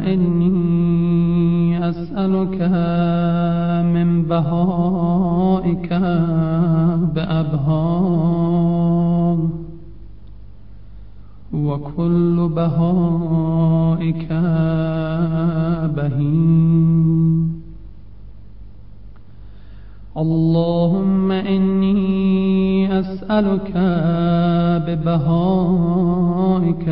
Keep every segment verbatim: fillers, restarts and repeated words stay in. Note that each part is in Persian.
إني أسألك من بهائك بأبهار وكل بهائك بهيم. اللهم إني أسألك ببهائك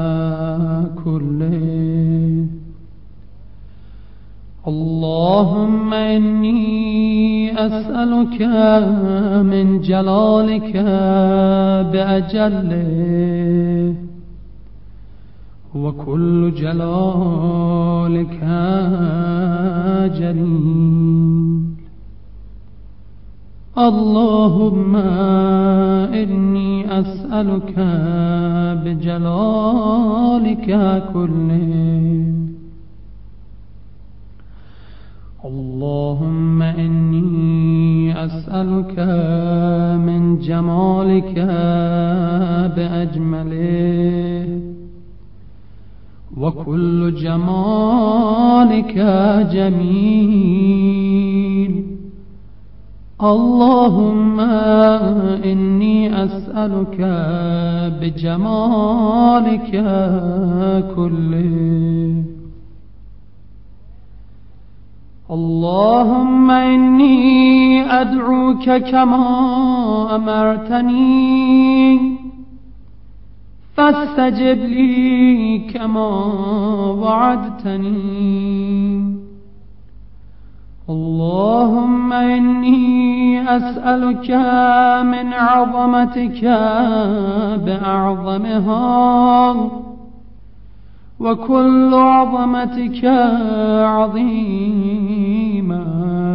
كله. اللهم إني أسألك من جلالك بأجله وكل جلالك جليل. اللهم إني أسألك بجلالك كله. اللهم إني أسألك من جمالك بأجمله وكل جمالك جميل. اللهم إني أسألك بجمالك كله. اللهم إني أدعوك كما أمرتني فاستجب لي كما وعدتني. اللهم إني أسألك من عظمتك بأعظمها وكل عظمتك عظيما.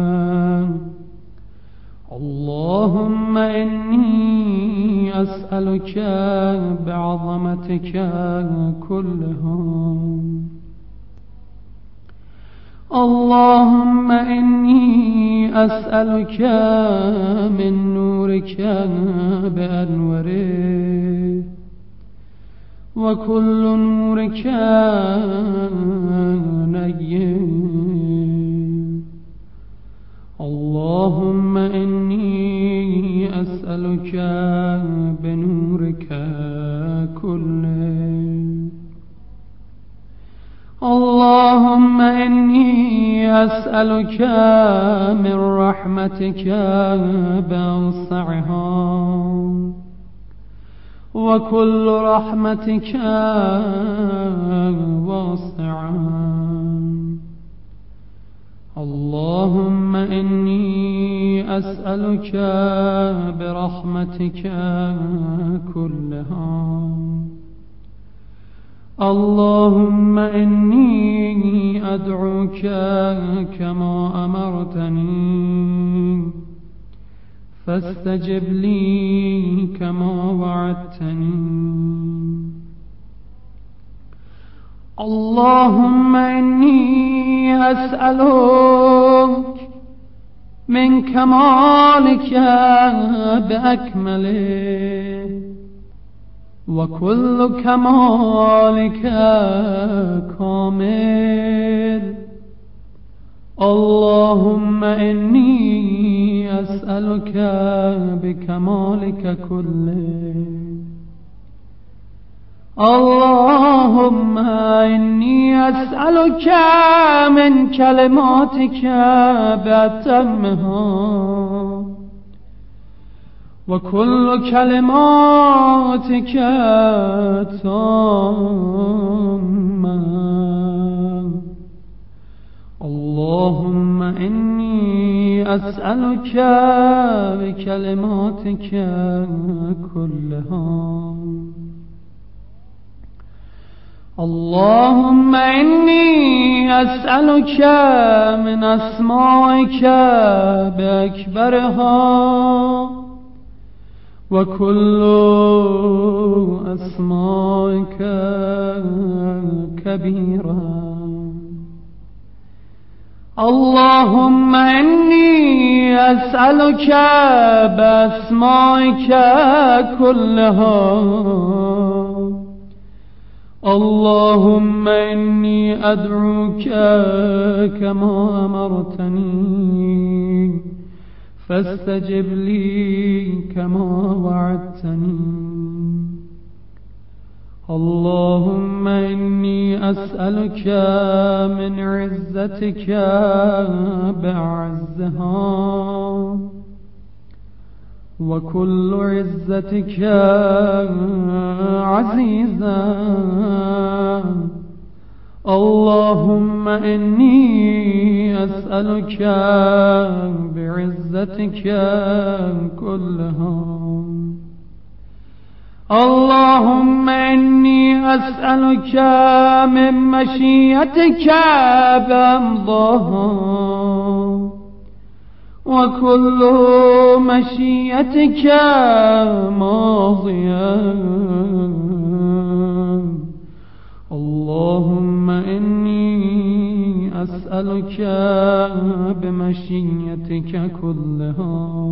اللهم إني أسألك بعظمتك كلها. اللهم إني أسألك من نورك بأنوره وكل نورك نير. اللهم إني أسألك بنورك كله. اللهم إني أسألك من رحمتك بأوسعها وكل رحمتك واسعة. اللهم إني أسألك برحمتك كلها. اللهم إني أدعوك كما أمرتني فاستجب لي كما وعدتني. اللهم إني أسألك من كمالك بأكمله وكل كمالك كامل. اللهم إني أسألك بكمالك كله. اللهم إني أسألك من كلماتك بأتمها وكل كلماتك تامة. اللهم إني أسألك بكلماتك كلها. اللهم إني أسألك من أسمائك بأكبرها وكل أسمائك كبيرة. اللهم إني أسألك بأسمائك كلها اللهم إني أدعوك كما أمرتني فاستجب لي كما وعدتني. اللهم إني أسألك من عزتك بعزها وكل عزتك عزيزا. اللهم إني أسألك بعزتك كلها. اللهم إني أسألك من مشيئتك بأمضاها وكل مشيئتك ماضية. اللهم إني أسألك بمشيئتك كلها.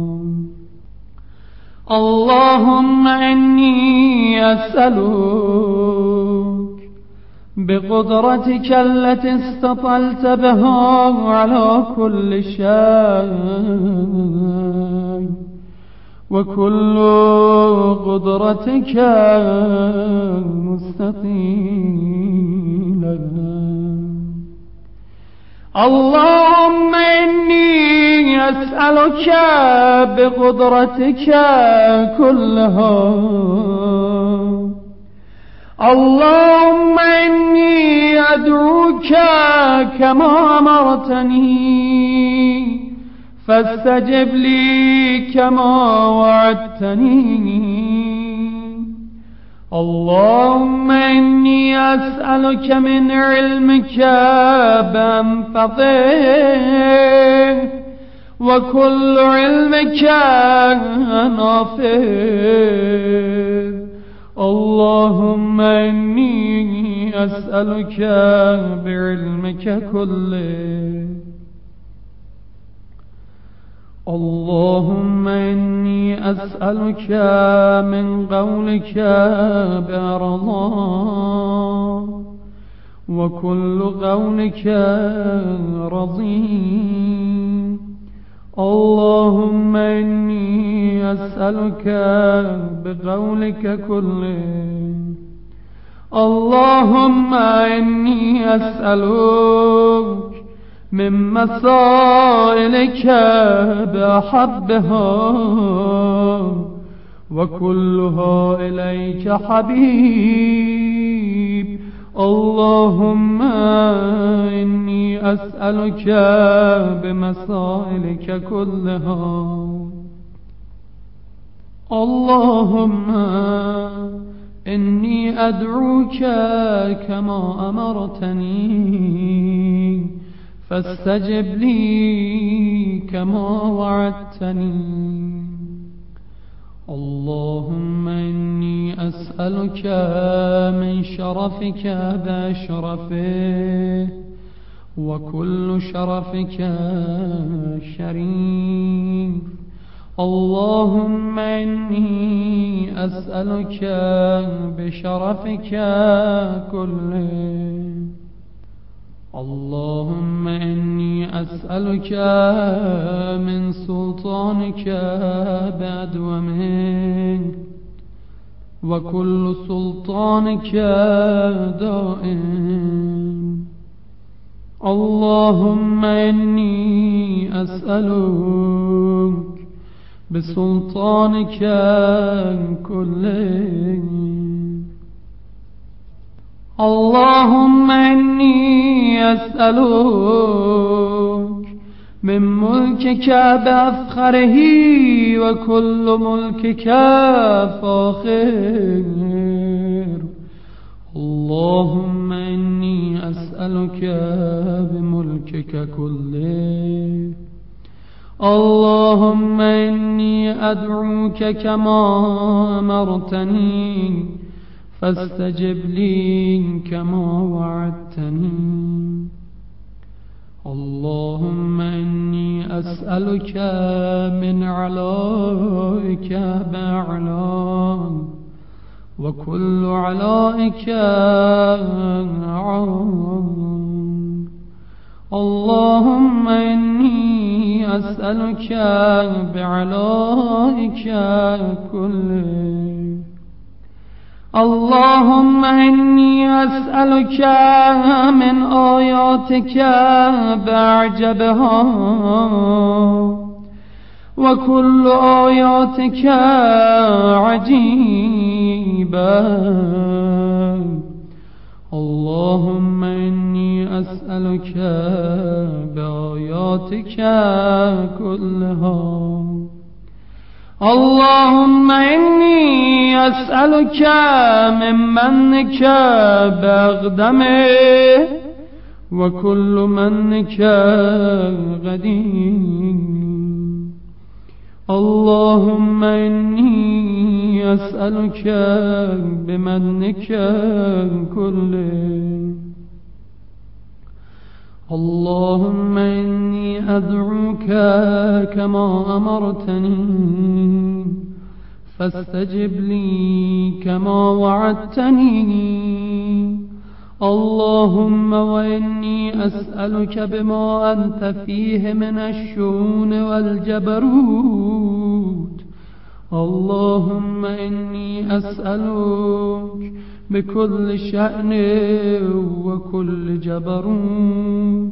اللهم إني أسألك بقدرتك التي استطلت بها على كل شيء وكل قدرتك مستطيلة. اللهم إني أسألك بقدرتك كلها. اللهم إني أدعوك كما أمرتني فاستجب لي كما وعدتني. اللهم إني أسألك من علمك بأنفضه وكل علمك نافذ. اللهم إني أسألك بعلمك كله. اللهم إني أسألك من قولك برضا وكل قولك رضي. اللهم إني أسألك بقولك كله. اللهم إني أسألك من مسائلك بأحبها وكلها إليك حبيب. اللهم إني أسألك بمسائلك كلها. اللهم إني أدعوك كما أمرتني فاستجب لي كما وعدتني. اللهم إني أسألك من شرفك بشرفه وكل شرفك شريف. اللهم إني أسألك بشرفك كله. اللهم إني أسألك من سلطانك بأدومه وكل سلطانك دائم. اللهم إني أسألك بسلطانك كله. اللهم إني أسألك من ملكك بأفخره وكل ملكك فاخر. اللهم إني أسألك بملكك كله. اللهم إني أدعوك كما أمرتني فاستجب لي كما وعدتني. اللهم إني أسألك من علائك بأعلاك وكل علائك عام. اللهم إني أسألك بعلائك كله. اللهم إني أسألك من آياتك بأعجبها، وكل آياتك عجيبة. اللهم إني أسألك بآياتك كلها. اللهم إني أسألك من منك بأقدمه، وكل منك قديم. اللهم إني أسألك بمنك كله. اللهم إني أدعوك كما أمرتني، فاستجب لي كما وعدتني. اللهم وإني أسألك بما أنت فيه من الشؤون والجبروت. اللهم إني أسألك بكل شأن وكل جبروت.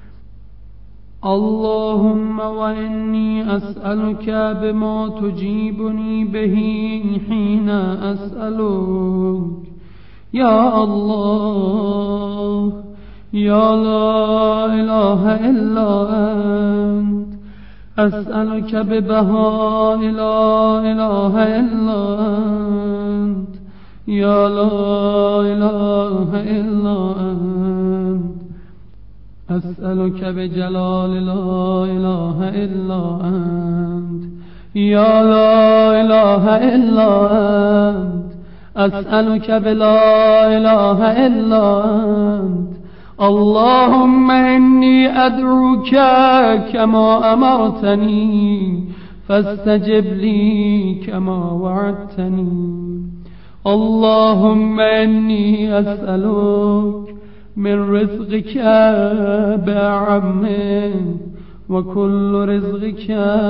اللهم وإني أسألك بما تجيبني به حين أسألك. يا الله، يا لا إله إلا أنت، أسألك ببهاء لا إله إلا أنت. يا لا إله إلا أنت، أسألك بجلال لا إله إلا أنت. يا لا إله إلا أنت، أسألك بلا إله إلا أنت. اللهم إني أدعوك كما أمرتني، فاستجب لي كما وعدتني. اللهم إني أسألك من رزقك بعم، وكل رزقك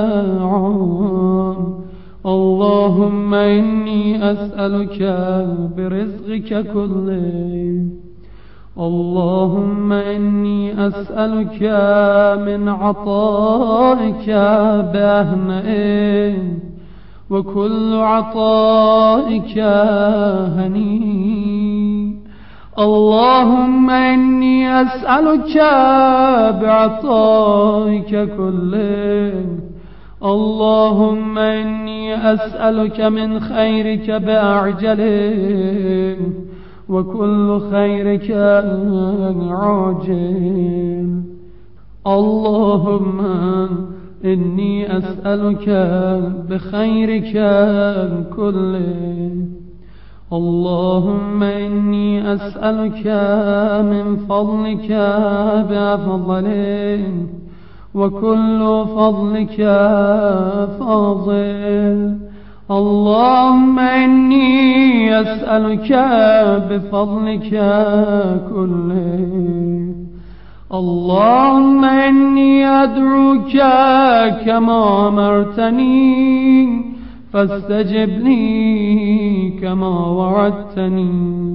عام. اللهم إني أسألك برزقك كله. اللهم إني أسألك من عطائك بأهنئ، وكل عطائك هنيء. اللهم إني أسألك بعطائك كله. اللهم إني أسألك من خيرك بأعجله، وكل خيرك عاجل. اللهم إني أسألك بخيرك كله. اللهم إني أسألك من فضلك بأفضله، وكل فضلك فاضل. اللهم إني أسألك بفضلك كله. اللهم إني أدعوك كما أمرتني، فاستجب لي كما وعدتني.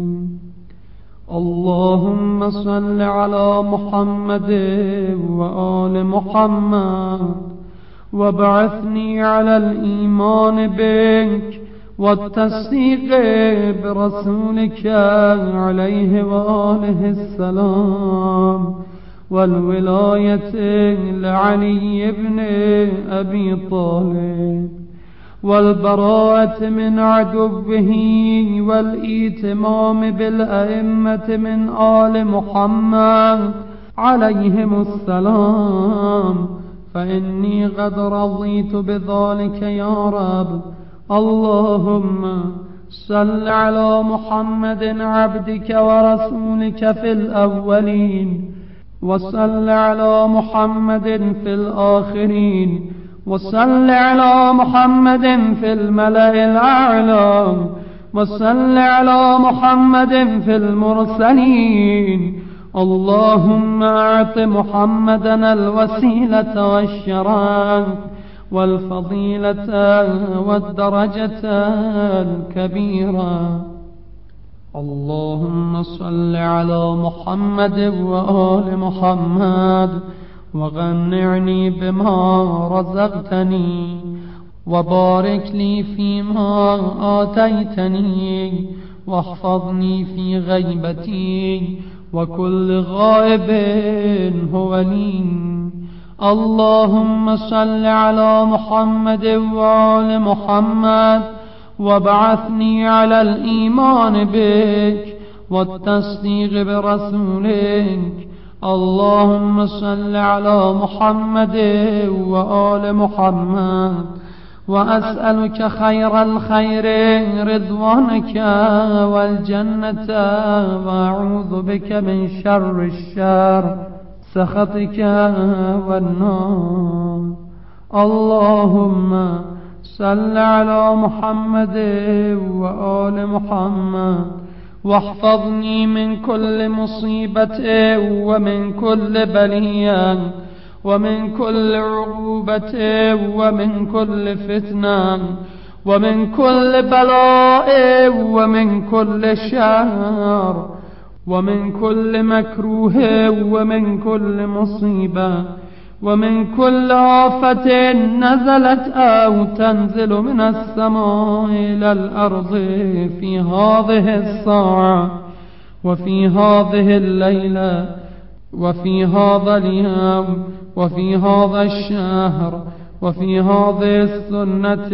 اللهم صل على محمد وآل محمد، وابعثني على الإيمان بك والتصديق برسولك عليه وآله السلام، والولاية لعلي بن أبي طالب، والبراءة من عدوه، والإتمام بالأئمة من آل محمد عليهم السلام، فإني قد رضيت بذلك يا رب. اللهم صل على محمد عبدك ورسولك في الأولين، وصل على محمد في الآخرين، وصل على محمد في الملأ الأعلى، وصل على محمد في المرسلين. اللهم أعط محمدا الوسيلة والشرف والفضيلة والدرجة الكبيرة. اللهم صل على محمد وآل محمد وغنعني بما رزقتني وبارك لي فيما آتيتني واحفظني في غيبتي وكل غائب هو لي. اللهم صل على محمد وآل محمد وابعثني على الإيمان بك والتصديق برسولك. اللهم صل على محمد وآل محمد وأسألك خير الخير رضوانك والجنة وأعوذ بك من شر الشر سخطك والنار. اللهم صل على محمد وآل محمد واحفظني من كل مصيبة ومن كل بلية ومن كل عقوبة ومن كل فتنة ومن كل بلاء ومن كل شر ومن كل مكروه ومن كل مصيبة ومن كل آفة نزلت أو تنزل من السماء إلى الأرض في هذه الساعة وفي هذه الليلة وفي هذا اليوم وفي هذا الشهر وفي هذه السنة.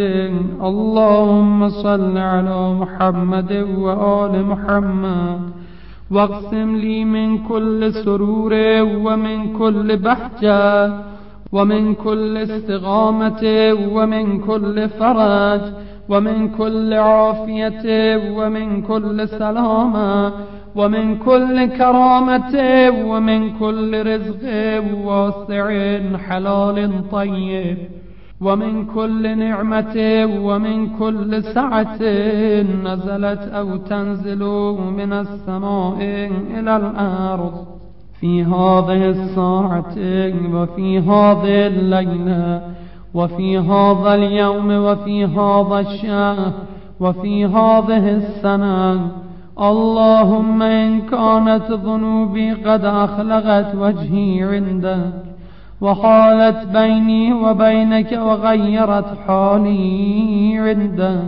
اللهم صل على محمد وآل محمد واقسم لي من كل سرور ومن كل بهجة ومن كل استقامة ومن كل فرج ومن كل عافية ومن كل سلامة ومن كل كرامة ومن كل رزق واسع حلال طيب ومن كل نعمة ومن كل سعة نزلت أو تنزل من السماء إلى الأرض في هذه الساعة وفي هذه الليلة وفي هذا اليوم وفي هذا الشهر وفي هذه السنة. اللهم إن كانت ذنوبي قد أخلقت وجهي عندك وحالت بيني وبينك وغيرت حالي عندك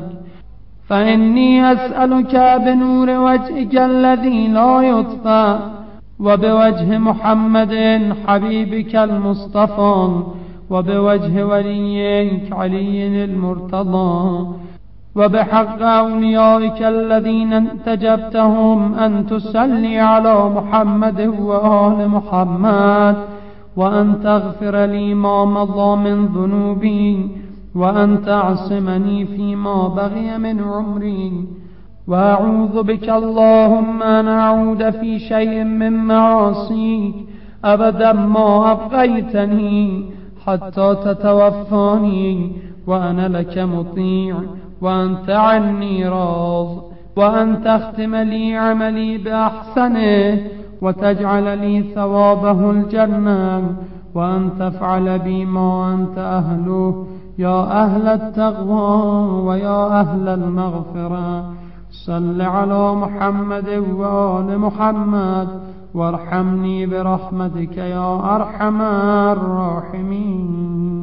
فإني أسألك بنور وجهك الذي لا يطفى وبوجه محمد حبيبك المصطفى وبوجه وليك علي المرتضى وبحق أوليائك الذين انتجبتهم أن تصلي على محمد وآل محمد وأن تغفر لي ما مضى من ذنوبي وأن تعصمني فيما بغي من عمري. وأعوذ بك اللهم أن أعود في شيء من معاصيك أبدا ما أبقيتني حتى تتوفاني وأنا لك مطيع وأنت عني راض وأن تختم لي عملي بأحسنه وتجعل لي ثوابه الجنة وأن تفعل بي ما أنت أهله يا أهل التقوى ويا أهل المغفرة. صل على محمد وآل محمد وارحمني برحمتك يا أرحم الراحمين.